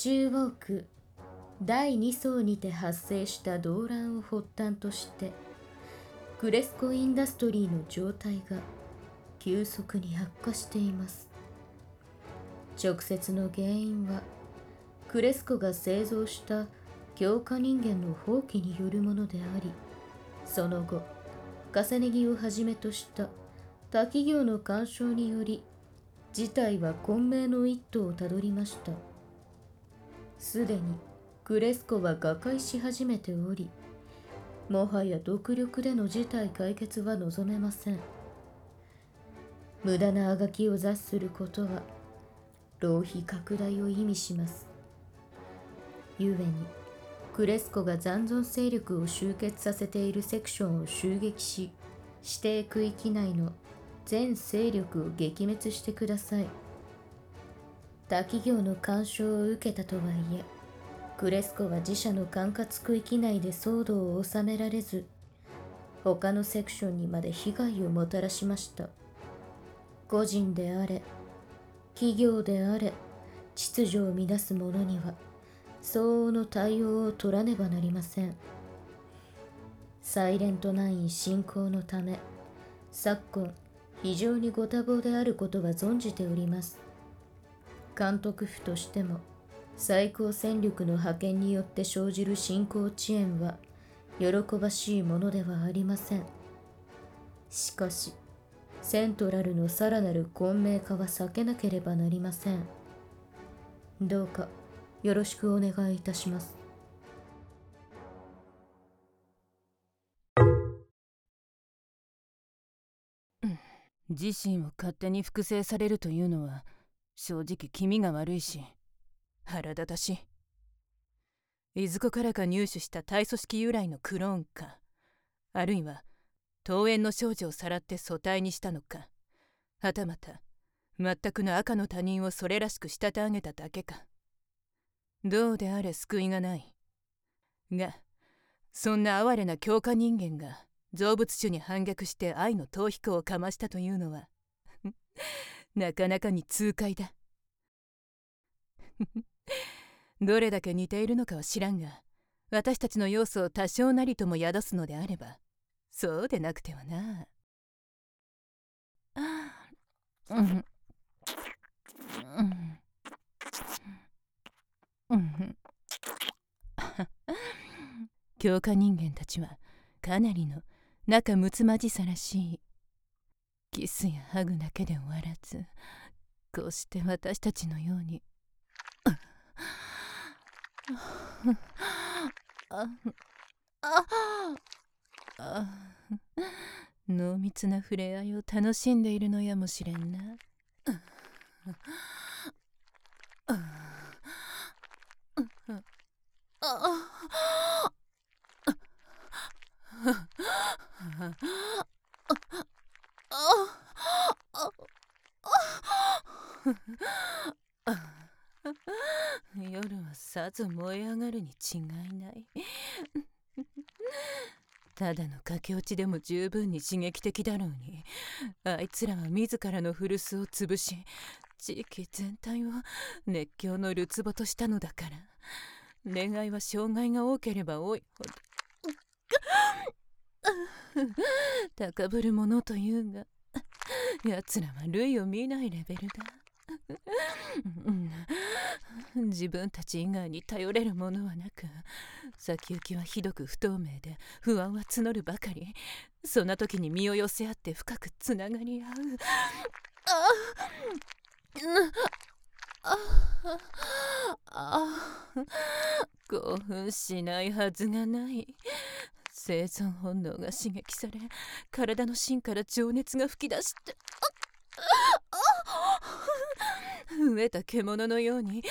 中央区第2層にて発生した動乱を発端として、クレスコインダストリーの状態が急速に悪化しています。直接の原因はクレスコが製造した強化人間の放棄によるものであり、その後重ね着をはじめとした他企業の干渉により事態は混迷の一途をたどりました。すでにクレスコは瓦解し始めており、もはや独力での事態解決は望めません。無駄なあがきを座することは浪費拡大を意味します。ゆえにクレスコが残存勢力を集結させているセクションを襲撃し、指定区域内の全勢力を撃滅してください。他企業の干渉を受けたとはいえ、クレスコは自社の管轄区域内で騒動を収められず、他のセクションにまで被害をもたらしました。個人であれ、企業であれ、秩序を乱す者には相応の対応を取らねばなりません。サイレントナイン進行のため、昨今非常にご多忙であることは存じております。監督府としても最高戦力の派遣によって生じる進行遅延は喜ばしいものではありません。しかしセントラルのさらなる混迷化は避けなければなりません。どうかよろしくお願いいたします。 自身を勝手に複製されるというのは正直気味が悪いし腹立たしい。いずこからか入手した体組織由来のクローンか、あるいは桃園の少女をさらって素体にしたのか、はたまた全くの赤の他人をそれらしく仕立て上げただけか。どうであれ救いがない。がそんな哀れな強化人間が造物主に反逆して愛の逃避行をかましたというのはなかなかに痛快だ。どれだけ似ているのかは知らんが、私たちの要素を多少なりとも宿すのであればそうでなくてはな。強化人間たちはかなりの仲睦まじさらしい。キスやハグだけで終わらず、こうして私たちのように濃密な触れ合いを楽しんでいるのやもしれんな。夜はさぞ燃え上がるに違いない。ただの駆け落ちでも十分に刺激的だろうに、あいつらは自らの古巣を潰し、地域全体を熱狂のるつぼとしたのだから、願いは障害が多ければ多いほど高ぶるものというが、奴らは類を見ないレベルだ。自分たち以外に頼れるものはなく、先行きはひどく不透明で不安は募るばかり。そんな時に身を寄せ合って深くつながり合う。興奮しないはずがない。生存本能が刺激され、体の芯から情熱が噴き出して飢えた獣のように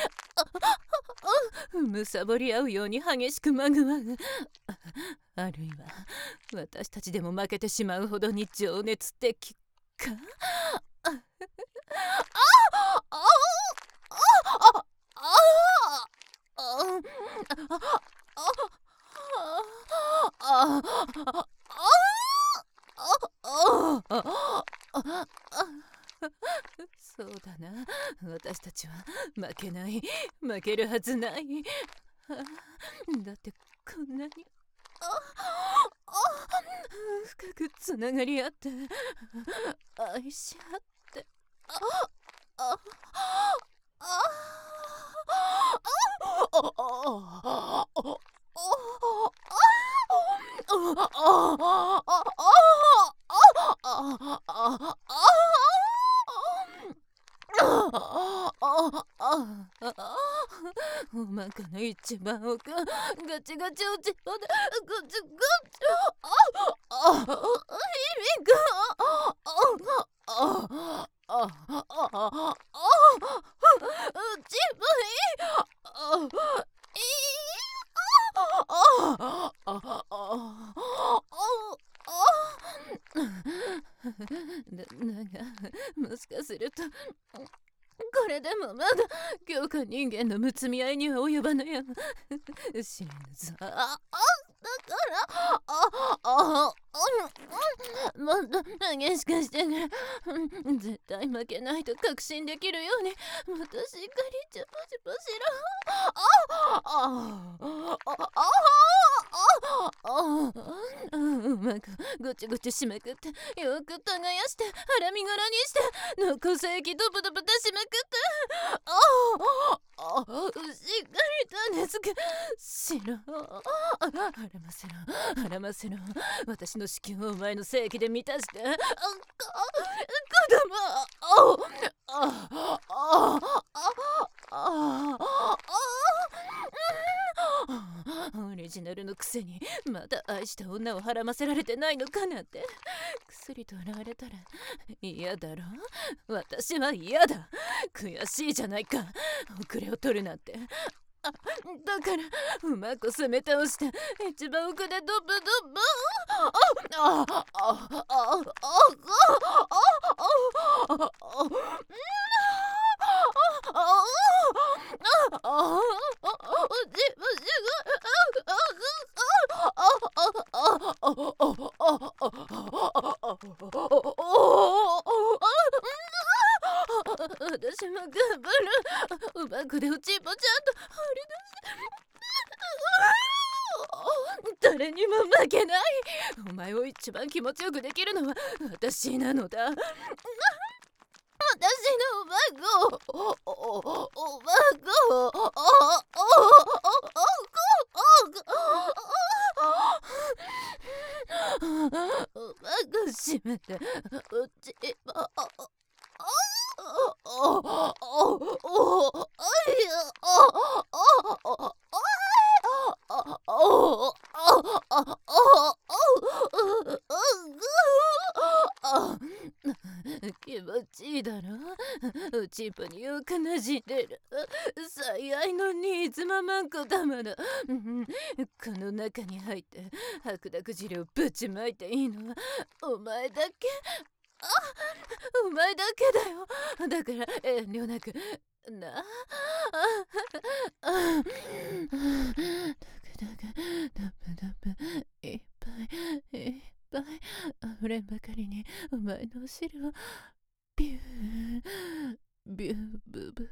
むさぼり合うように激しくまぐわう。あるいは私たちでも負けてしまうほどに情熱的か。 そうだな、私たちは負けない、負けるはずない。だってこんなに深くつながり合って愛し合っておまかの一番奥ガチガチ落ちまでガチガチ意味が自分だがもしかするとこれでもまだ強化人間のむつみ合いには及ばぬや知れぬぞ。だからもっと激しくしてくれ。絶対負けないと確信できるようにまたしっかりチュポチュポしろ。うまくぐちぐちしまくってよく耕して腹身柄にして残す液ドブドブ出しまくってしっかり種付けしろ。腹ませろ腹ませろ。私の子宮をお前の性器で満たして子供オリジナルのくせにまだ愛した女を孕ませられてないのかなんて薬とられたら嫌だろ。私は嫌だ。悔しいじゃないか遅れを取るなんて。だからうまく攻め倒して一番奥でドブドブ私も頑張る。うまくでうちもちゃんと張り出し誰にも負けない。お前を一番気持ちよくできるのは私なのだ。私のおまごしめてうちも気持ちいいだろ。うちっぽによくなじんでる最愛の新妻まんこ玉だ。この中に入って白濁汁をぶちまいていいのはお前だけ。お前だけだよ。だから遠慮なくな。いっぱいいっぱい溢れんばかりにお前のお尻をビュービューブブブ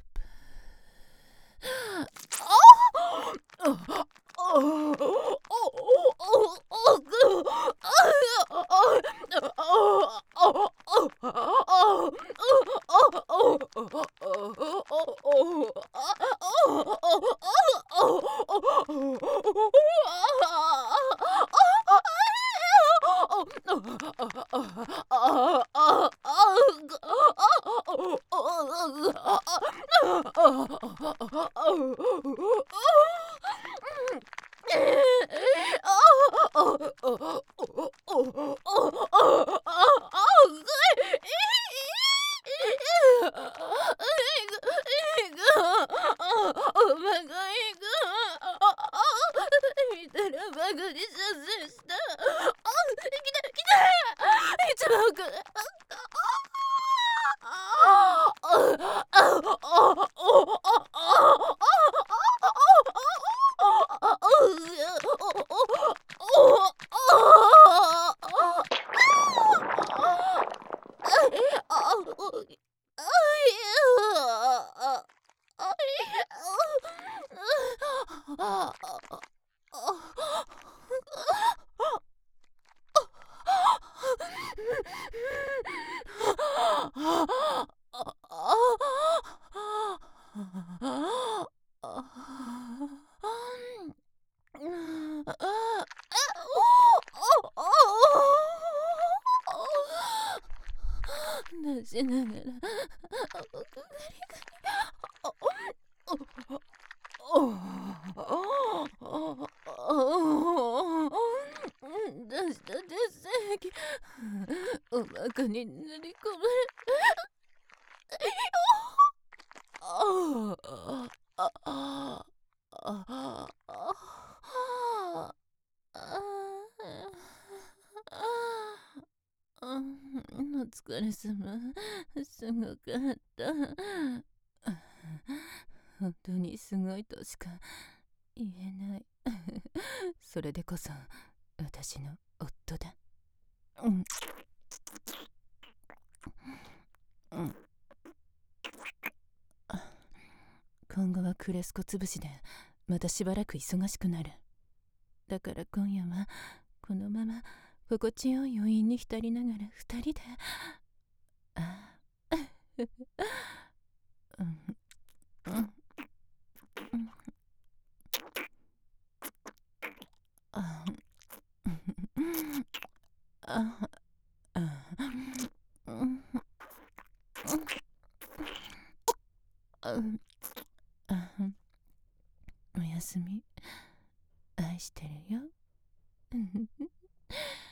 しながらおくがりが出した鉄石お腹に塗り込まれお疲れ様。すごかった。本当にすごいとしか言えない。それでこそ私の夫だ。今後はクレスコ潰しでまたしばらく忙しくなる。だから今夜はこのまま心地よい余韻に浸りながら二人でおやすみ。愛してるよ。